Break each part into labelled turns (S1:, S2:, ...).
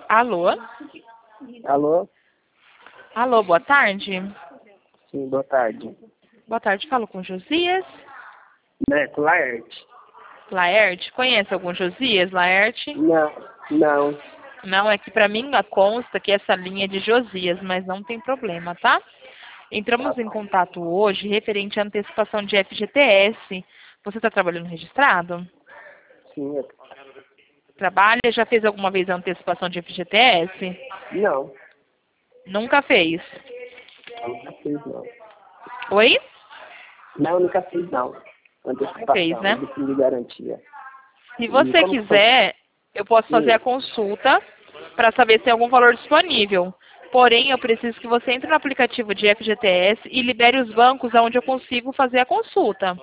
S1: Alô?
S2: Alô?
S1: Alô, boa tarde.
S2: Sim, boa tarde.
S1: Boa tarde, falo com Josias.
S2: Neto Laerte?
S1: Laerte, conhece algum Josias Laerte?
S2: Não.
S1: Não, é que pra mim consta que essa linha é de Josias, mas não tem problema, tá? Entramos em contato hoje referente à antecipação de FGTS. Você está trabalhando registrado?
S2: Sim,
S1: Trabalha? Já fez alguma vez a antecipação de FGTS?
S2: não.
S1: Nunca fez.
S2: Nunca fiz, não.
S1: Oi?
S2: Não, nunca fiz, não.
S1: Não fez, né?
S2: Do fundo de garantia.
S1: Se você
S2: como que foi?
S1: quiser, eu posso fazer a
S2: Sim.
S1: consulta para saber se tem algum valor disponível. Porém, eu preciso que você entre no aplicativo de FGTS e libere os bancos onde eu consigo fazer a consulta.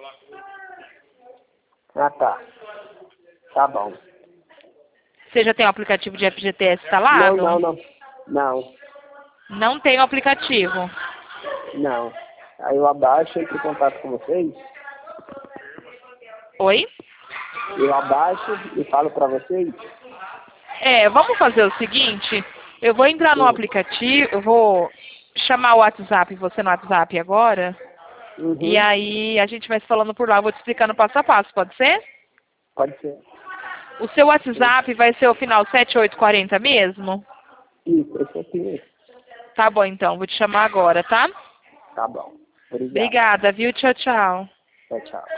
S2: Ah, tá. Tá bom.
S1: Você já tem o aplicativo de FGTS instalado?
S2: Não.
S1: Não tem o aplicativo.
S2: Não. Aí eu abaixo, entro em contato com vocês.
S1: Oi?
S2: Eu abaixo e falo pra vocês.
S1: Vamos fazer o seguinte. Eu vou entrar no
S2: Sim.
S1: aplicativo, eu vou chamar o WhatsApp, você no WhatsApp agora. E
S2: Uhum.
S1: aí a gente vai se falando por lá, eu vou te explicando passo a passo, pode ser?
S2: Pode ser.
S1: O seu WhatsApp vai ser o final 7840 mesmo?
S2: Isso, esse aqui mesmo.
S1: Tá bom, então. Vou te chamar agora, tá?
S2: Tá bom. Obrigado.
S1: Obrigada, viu? Tchau, tchau.
S2: Tchau, tchau.